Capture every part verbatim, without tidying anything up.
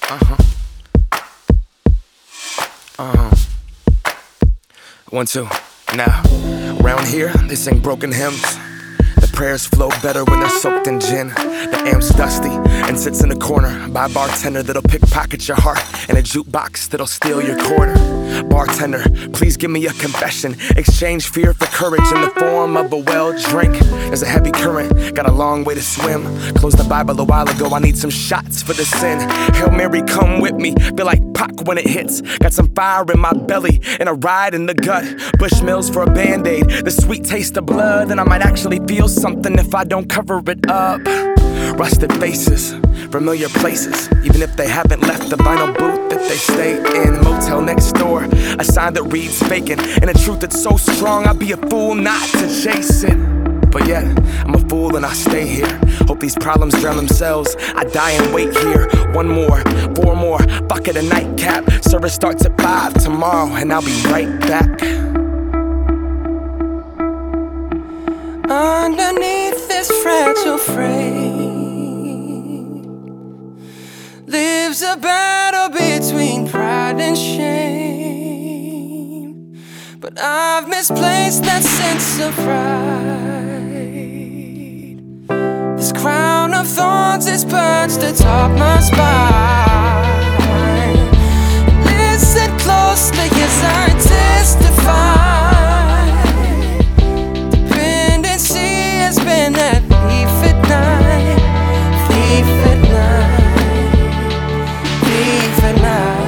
Uh-huh. Uh-huh. One, two. Now, around here, they sing broken hymns. The prayers flow better when they're soaked in gin. The amp's dusty and sits in the corner by a bartender that'll pickpocket your heart and a jukebox that'll steal your quarter. Bartender, please give me a confession. Exchange fear for courage in the form of a well drink. There's a heavy current, got a long way to swim. Closed the Bible a while ago, I need some shots for the sin. Hail Mary, come with me, feel like Pac when it hits. Got some fire in my belly and a ride in the gut. Bushmills for a band-aid, the sweet taste of blood. And I might actually feel something if I don't cover it up. Rusted faces, familiar places, even if they haven't left the vinyl booth that they stay in. Motel next door, a sign that reads vacant, and a truth that's so strong I'd be a fool not to chase it. But yet, I'm a fool and I stay here. Hope these problems drown themselves. I die and wait here. One more, four more, bucket of nightcap. Service starts at five tomorrow, and I'll be right back. Underneath this fragile frame lives a battle between pride and shame. But I've misplaced that sense of pride. This crown of thorns is perched atop my spine. Listen closely as I testify. Been that thief at night, thief at night, thief at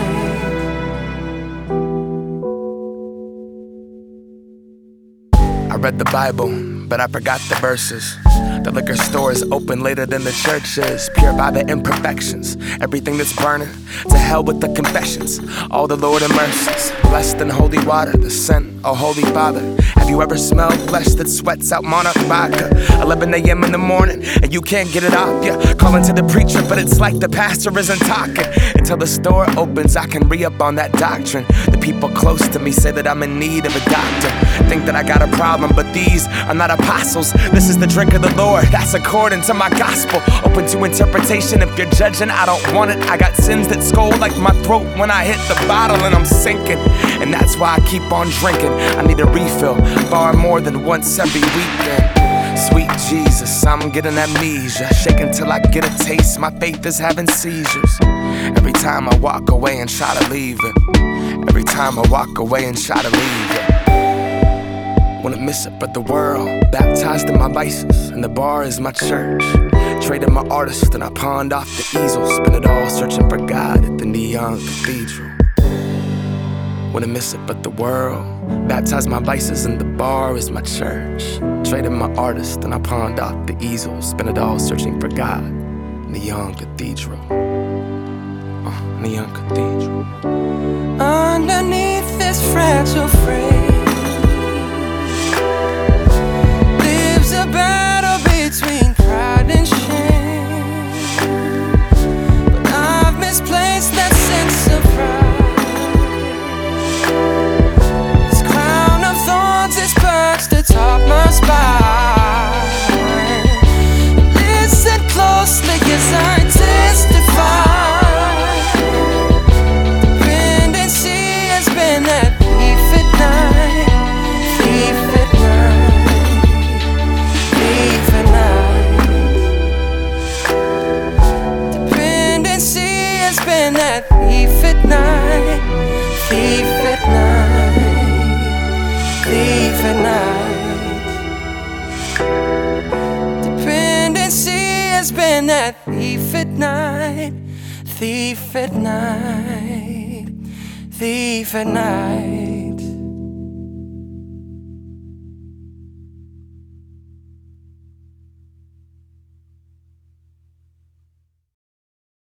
night. I read the Bible, but I forgot the verses. The liquor store is open later than the church is. Pure by the imperfections, everything that's burning. To hell with the confessions, all the Lord and mercies. Blessed in holy water, the scent, oh Holy Father. Have you ever smelled flesh that sweats out monarch vodka? eleven a.m. in the morning, and you can't get it off ya. Calling to the preacher, but it's like the pastor isn't talking. Until the store opens, I can re-up on that doctrine. The people close to me say that I'm in need of a doctor. Think that I got a problem, but these are not apostles. This is the drink of the Lord, that's according to my gospel. Open to interpretation, if you're judging, I don't want it. I got sins that scold like my throat when I hit the bottle and I'm sinking. And that's why I keep on drinking. I need a refill, far more than once every weekend. Sweet Jesus, I'm getting amnesia. Shaking till I get a taste, my faith is having seizures. Every time I walk away and try to leave it. Every time I walk away and try to leave it. Wanna miss it but the world, baptized in my vices, and the bar is my church. Traded my artist and I pawned off the easel. Spent it all searching for God at the neon cathedral. Wanna miss it but the world, baptized my vices and the bar is my church. Traded my artist and I pawned off the easel. Spent it all searching for God in the young cathedral. Uh, in the young cathedral. Underneath this fragile frame lives a battle between pride and shame. But I've misplaced that sense of pride. Is perched atop my spine. Listen closely as I testify. Dependency has been that thief at night, thief at night, thief at night. Dependency has been that thief at night, thief at night. Thief at night. Dependency has been that thief at night, thief at night, thief at night.